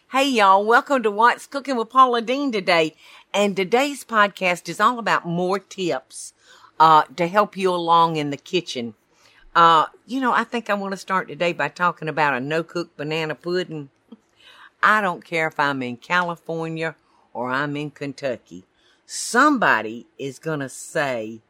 Hey y'all, welcome to What's Cooking with Paula Deen today. And today's podcast is all about more tips to help you along in the kitchen. I think I want to start today by talking about a no-cook banana pudding. I don't care if I'm in California or I'm in Kentucky. Somebody is going to say,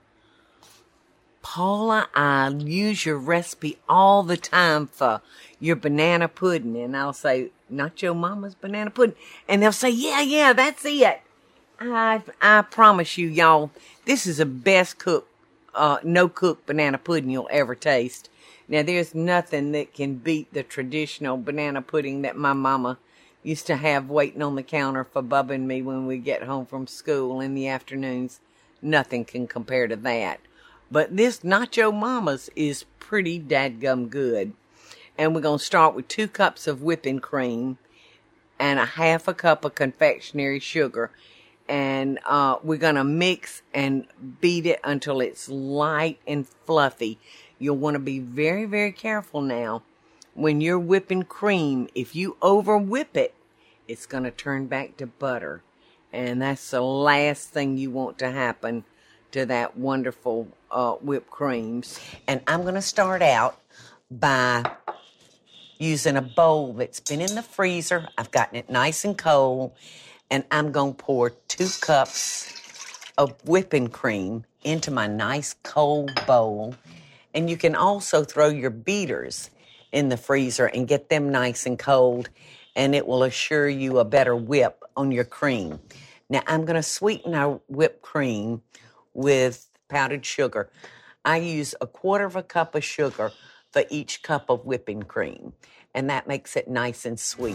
Paula, I use your recipe all the time for your banana pudding. And I'll say, not your mama's banana pudding. And they'll say, yeah, that's it. I promise you, y'all, this is the best no-cook banana pudding you'll ever taste. Now, there's nothing that can beat the traditional banana pudding that my mama used to have waiting on the counter for Bubba and me when we get home from school in the afternoons. Nothing can compare to that. But this Not Your Mama's is pretty dadgum good. And we're going to start with 2 cups of whipping cream and a half a cup of confectionery sugar. And we're going to mix and beat it until it's light and fluffy. You'll want to be very, very careful now. When you're whipping cream, if you over whip it, it's going to turn back to butter. And that's the last thing you want to happen to that wonderful whipped creams. And I'm going to start out by using a bowl that's been in the freezer. I've gotten it nice and cold. And I'm going to pour 2 cups of whipping cream into my nice cold bowl. And you can also throw your beaters in the freezer and get them nice and cold. And it will assure you a better whip on your cream. Now, I'm going to sweeten our whipped cream with powdered sugar. I use 1/4 cup of sugar for each cup of whipping cream. And that makes it nice and sweet.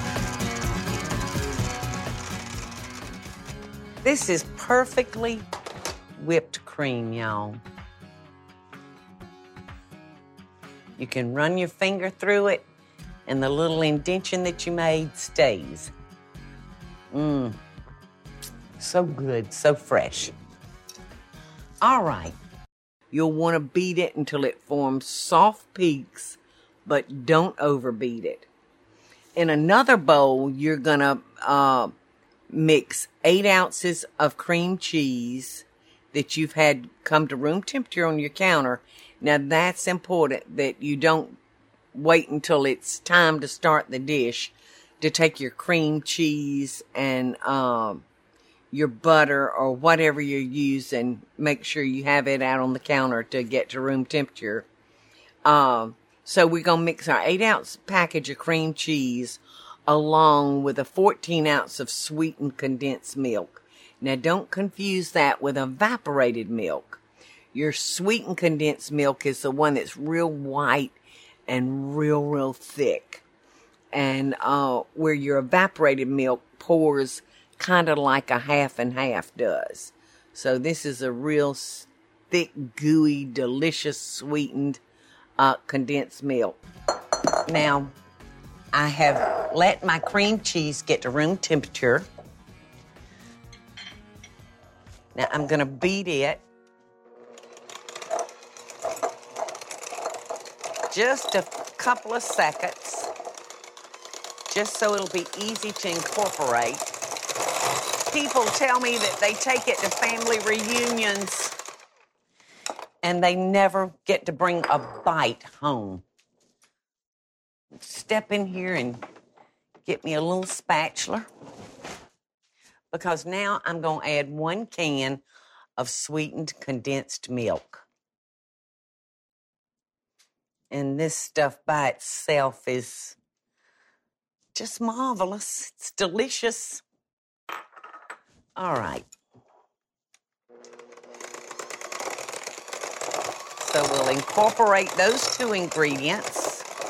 This is perfectly whipped cream, y'all. You can run your finger through it, and the little indention that you made stays. So good, so fresh. All right. You'll want to beat it until it forms soft peaks, but don't overbeat it. In another bowl, you're going to mix 8 ounces of cream cheese that you've had come to room temperature on your counter. Now, that's important that you don't wait until it's time to start the dish to take your cream cheese and your butter or whatever you're using. Make sure you have it out on the counter to get to room temperature. So we're going to mix our 8-ounce package of cream cheese along with a 14 ounce of sweetened condensed milk. Now, don't confuse that with evaporated milk. Your sweetened condensed milk is the one that's real white and real thick. And where your evaporated milk pours kind of like a half and half does. So this is a real thick, gooey, delicious, sweetened condensed milk. Now, I have let my cream cheese get to room temperature. Now, I'm going to beat it just a couple of seconds, just so it'll be easy to incorporate. People tell me that they take it to family reunions and they never get to bring a bite home. Step in here and get me a little spatula, because now I'm going to add 1 can of sweetened condensed milk. And this stuff by itself is just marvelous. It's delicious. All right. So we'll incorporate those 2 ingredients.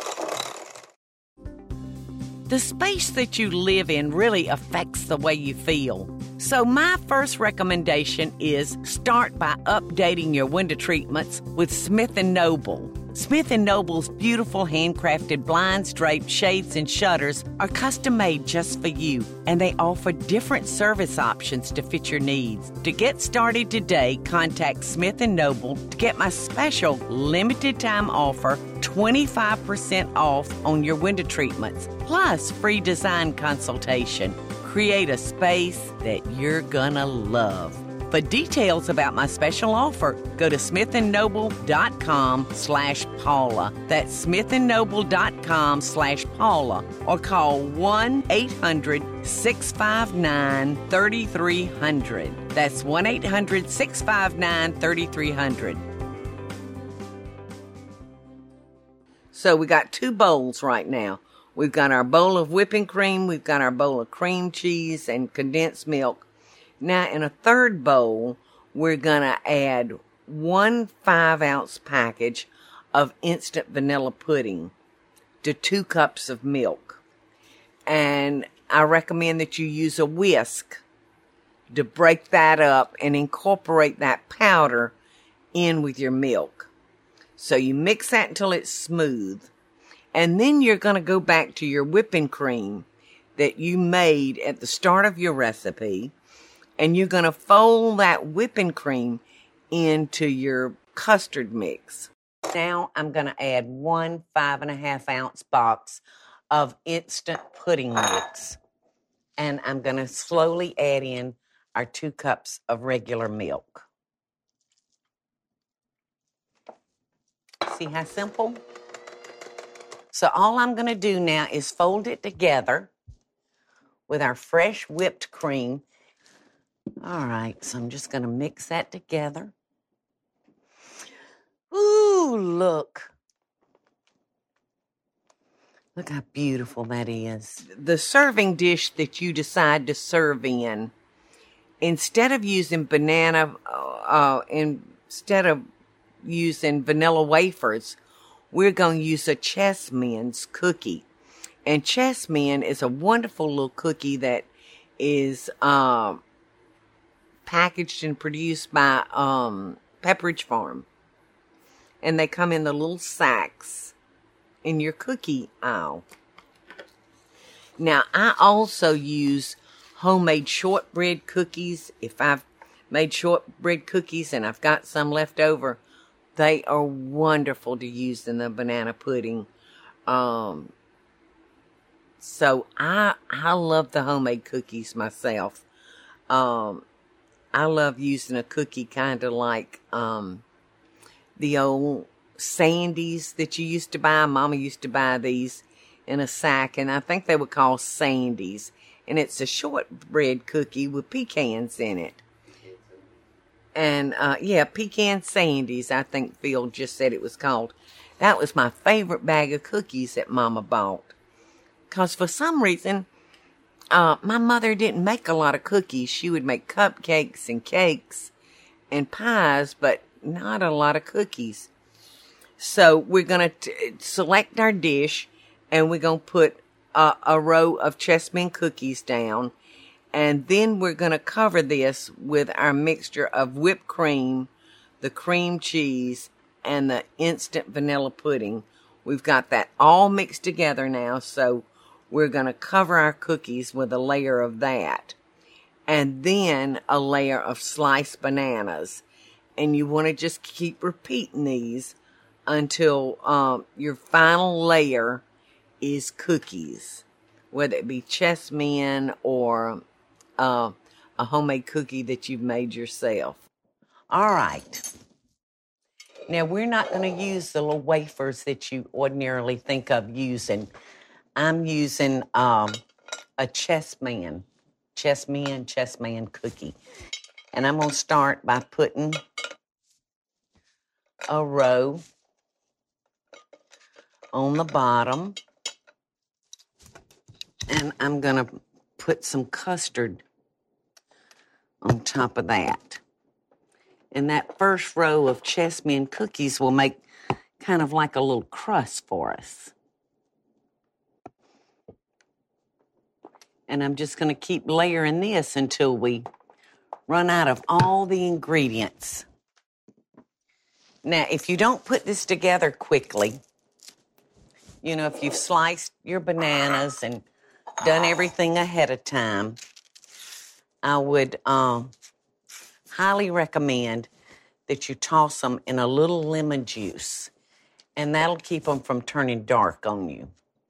The space that you live in really affects the way you feel. So my first recommendation is start by updating your window treatments with Smith & Noble. Smith & Noble's beautiful handcrafted blinds, drapes, shades, and shutters are custom-made just for you, and they offer different service options to fit your needs. To get started today, contact Smith & Noble to get my special limited-time offer, 25% off on your window treatments, plus free design consultation. Create a space that you're gonna love. For details about my special offer, go to smithandnoble.com/Paula. That's smithandnoble.com/Paula, or call 1-800-659-3300. That's 1-800-659-3300. So we got 2 bowls right now. We've got our bowl of whipping cream, we've got our bowl of cream cheese and condensed milk. Now in a third bowl, we're going to add 1 5-ounce package of instant vanilla pudding to 2 cups of milk. And I recommend that you use a whisk to break that up and incorporate that powder in with your milk. So you mix that until it's smooth. And then you're going to go back to your whipping cream that you made at the start of your recipe. And you're going to fold that whipping cream into your custard mix. Now I'm going to add 1 5.5-ounce box of instant pudding mix. And I'm going to slowly add in our 2 cups of regular milk. See how simple? So all I'm going to do now is fold it together with our fresh whipped cream. All right, so I'm just going to mix that together. Ooh, look. Look how beautiful that is. The serving dish that you decide to serve in, instead of using vanilla wafers, we're going to use a Chessmen's cookie. And Chessmen is a wonderful little cookie that is packaged and produced by Pepperidge Farm. And they come in the little sacks in your cookie aisle. Now, I also use homemade shortbread cookies. If I've made shortbread cookies and I've got some left over, they are wonderful to use in the banana pudding. So I love the homemade cookies myself. I love using a cookie kind of like the old Sandies that you used to buy. Mama used to buy these in a sack, and I think they were called Sandies. And it's a shortbread cookie with pecans in it. And, pecan Sandies, I think Phil just said it was called. That was my favorite bag of cookies that Mama bought. Because for some reason, my mother didn't make a lot of cookies. She would make cupcakes and cakes and pies, but not a lot of cookies. So we're going to select our dish, and we're going to put a row of Chessmen cookies down. And then we're going to cover this with our mixture of whipped cream, the cream cheese, and the instant vanilla pudding. We've got that all mixed together now, so we're going to cover our cookies with a layer of that. And then a layer of sliced bananas. And you want to just keep repeating these until your final layer is cookies. Whether it be Chessmen or a homemade cookie that you've made yourself. All right. Now, we're not going to use the little wafers that you ordinarily think of using. I'm using a Chessmen cookie. And I'm going to start by putting a row on the bottom. And I'm going to put some custard on top of that. And that first row of Chessmen cookies will make kind of like a little crust for us. And I'm just going to keep layering this until we run out of all the ingredients. Now, if you don't put this together quickly, you know, if you've sliced your bananas and done everything ahead of time, I would highly recommend that you toss them in a little lemon juice. And that'll keep them from turning dark on you.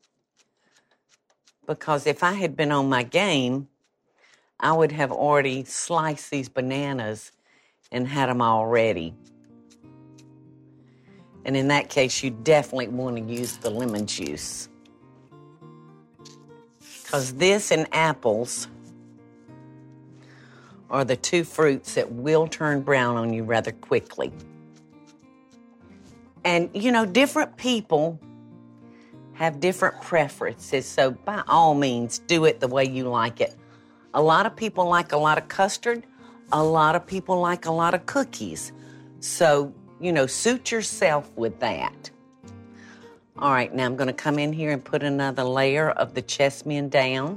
Because if I had been on my game, I would have already sliced these bananas and had them all ready. And in that case, you definitely want to use the lemon juice. Because this and apples are the two fruits that will turn brown on you rather quickly. And, you know, different people have different preferences, so by all means, do it the way you like it. A lot of people like a lot of custard. A lot of people like a lot of cookies. So, you know, suit yourself with that. All right, now I'm going to come in here and put another layer of the chessmen down.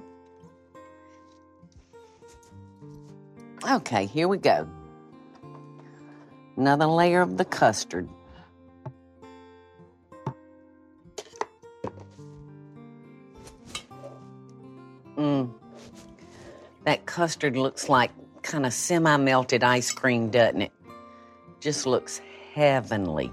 Okay, here we go. Another layer of the custard. That custard looks like kind of semi-melted ice cream, doesn't it? Just looks heavenly.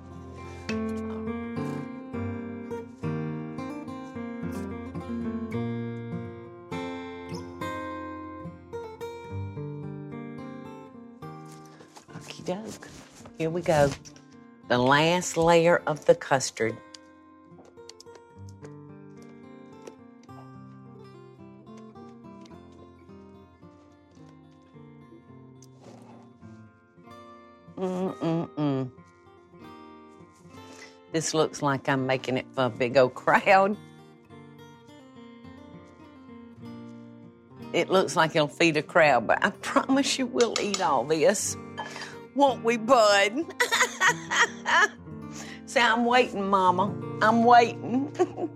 Okie doke. Here we go. The last layer of the custard. This looks like I'm making it for a big old crowd. It looks like it'll feed a crowd, but I promise you we'll eat all this. Won't we, bud? Say, I'm waiting, Mama. I'm waiting.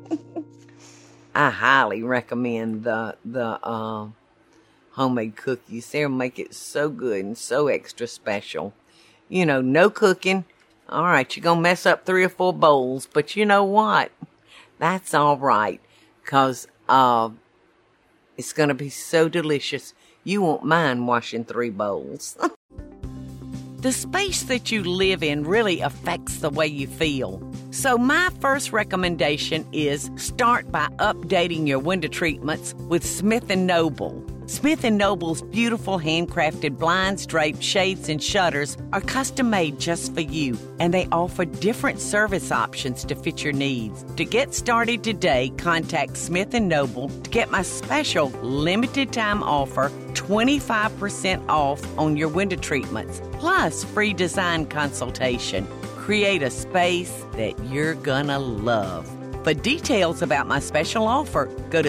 I highly recommend the homemade cookies. They'll make it so good and so extra special. You know, no cooking. All right, you're going to mess up 3 or 4 bowls, but you know what? That's all right, because it's going to be so delicious. You won't mind washing 3 bowls. The space that you live in really affects the way you feel. So my first recommendation is start by updating your window treatments with Smith & Noble. Smith & Noble's beautiful handcrafted blinds, drapes, shades, and shutters are custom-made just for you, and they offer different service options to fit your needs. To get started today, contact Smith & Noble to get my special limited-time offer, 25% off on your window treatments, plus free design consultation. Create a space that you're gonna love. For details about my special offer, go to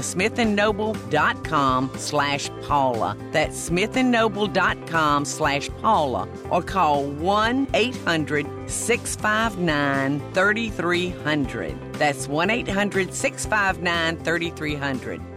smithandnoble.com/Paula. That's smithandnoble.com/Paula, or call 1-800-659-3300. That's 1-800-659-3300.